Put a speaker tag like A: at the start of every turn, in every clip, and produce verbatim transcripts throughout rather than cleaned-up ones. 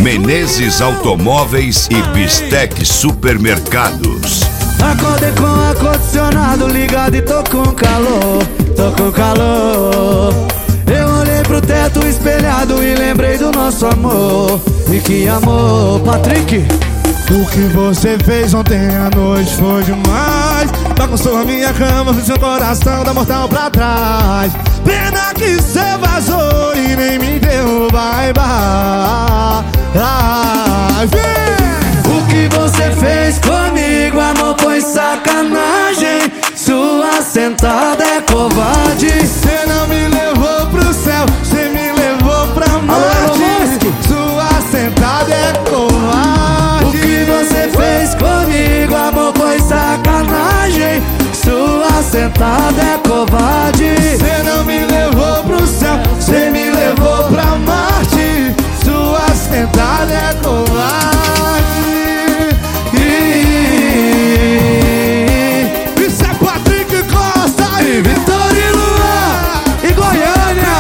A: Menezes Automóveis e Bistec Supermercados.
B: Acordei com o ar-condicionado ligado e tô com calor, tô com calor. Eu olhei pro teto espelhado e lembrei do nosso amor. E que amor, Patrick!
C: O que você fez ontem à noite foi demais. Bagunçou a minha cama, fez seu coração da mortal pra trás. Pena que cê vazou e nem me deu bye bye. Ai, vem!
B: O que você fez comigo, amor, foi sacanagem. Sua sentada é covarde.
C: Cê não me levou pro céu, cê me levou pra Marte. Sua sentada é covarde.
B: O que você fez comigo, amor, foi sacanagem. Sua sentada é covarde.
C: Cê não me levou pro céu, cê me levou pra Marte. Sua sentada é covarde. Isso é Patrick Costa
B: e Vitor e Luan e Goiânia.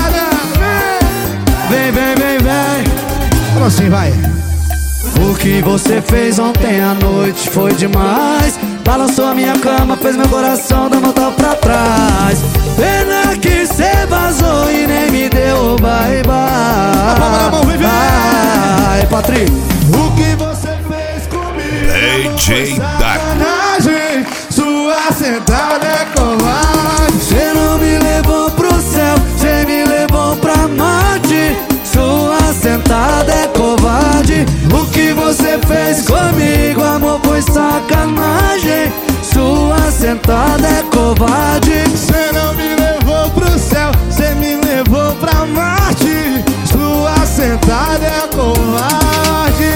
B: Vem, vem, vem, vem.
C: Como assim, vai?
B: O que você fez ontem à noite foi demais. Balançou a minha cama, fez meu coração dar volta pra trás. Pena que cê vazou e nem me deu bye bye. Ai, Patrick.
C: O que você fez comigo
A: D J Dark.
C: Sacanagem, sua sentada é covarde.
B: Cê não me levou pro céu, cê me levou pra Marte. Sua sentada é covarde. O que você fez comigo, amor, foi sacanagem. Sua sentada é covarde.
C: Cê não me levou pro céu, cê me levou pra Marte. Sua sentada é covarde.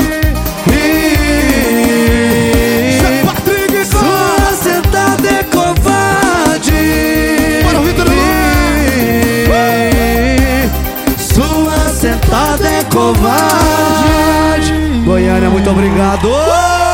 B: E...
C: Patrick,
B: sua sentada é covarde.
C: Bora, Vitor
B: e... Sua sentada é covarde. Goiânia, muito obrigado.